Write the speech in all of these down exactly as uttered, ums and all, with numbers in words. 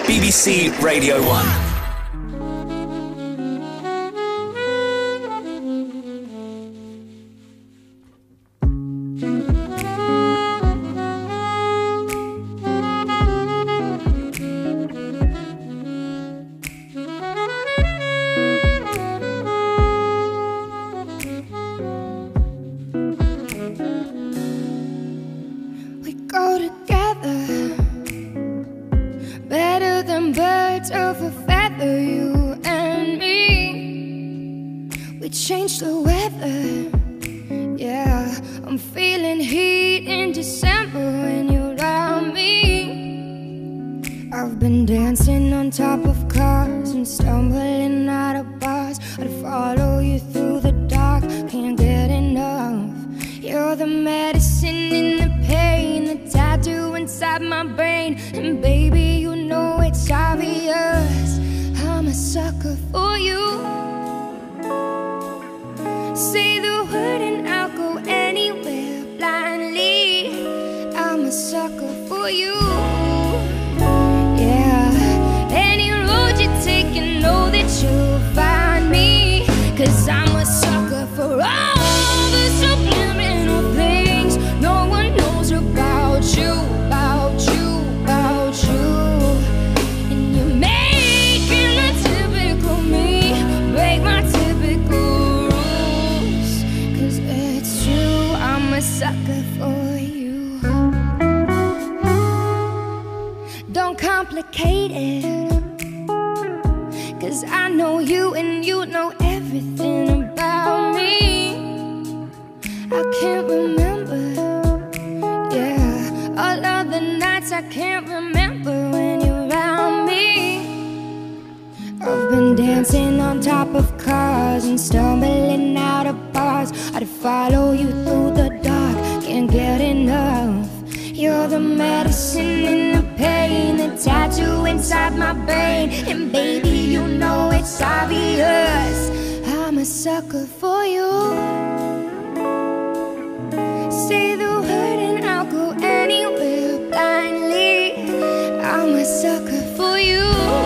B B C Radio one. Go together, better than birds of a feather, you and me. We changed the weather, yeah. I'm feeling heat in December when you're around me. I've been dancing on top of cars and stumbling out of bars. I'd follow you through the dark, can't get enough. You're the medicine in the pain, the tattoo inside my brain. And baby, you know it's obvious, I'm a sucker for you. Say the word and I'll go anywhere blindly. I'm a sucker for you. Yeah, any road you take, you know that you'll find me. Cause I'm a sucker for all the subliminal things no one knows about you, about you, about you. And you're making the typical me break my typical rules. Cause it's true, I'm a sucker for you. Don't complicate it, cause I know you and you know everything about me. I can't remember, yeah, all of the nights I can't remember when you're around me. I've been dancing on top of cars and stumbling out of bars. I'd follow you through the dark, can't get enough. You're the medicine in the pain, the tattoo inside my brain. And baby, you know it's obvious, I'm a sucker for you. Say the word and I'll go anywhere blindly. I'm a sucker for you.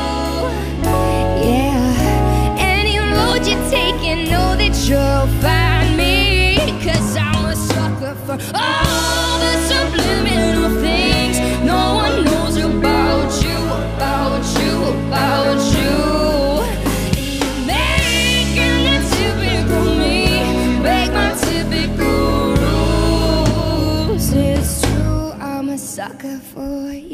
Yeah, any road you take, you know that you'll find me. Cause I'm a sucker for all the subliminal things no one knows about you, about you, about you. Making the typical me break my typical rules. It's true, I'm a sucker for you.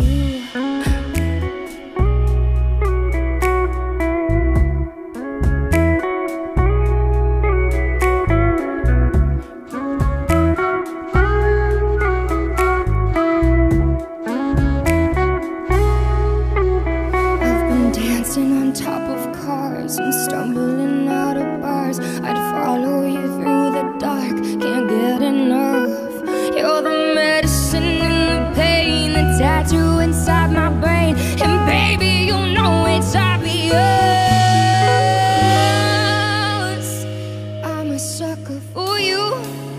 On top of cars and stumbling out of bars. I'd follow you through the dark, can't get enough. You're the medicine in the pain, the tattoo inside my brain. And baby, you know it's obvious, I'm a sucker for you.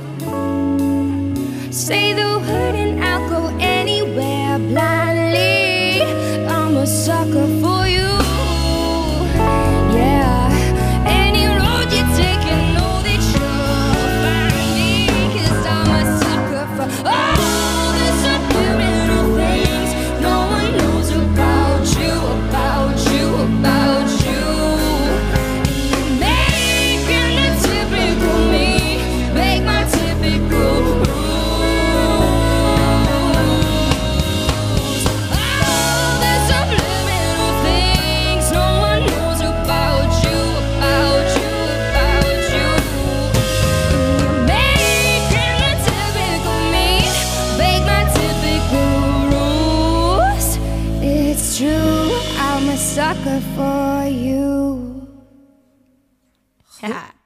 Say the word and I'll go anywhere blindly. I'm a sucker for you. Sucker for you. Yeah.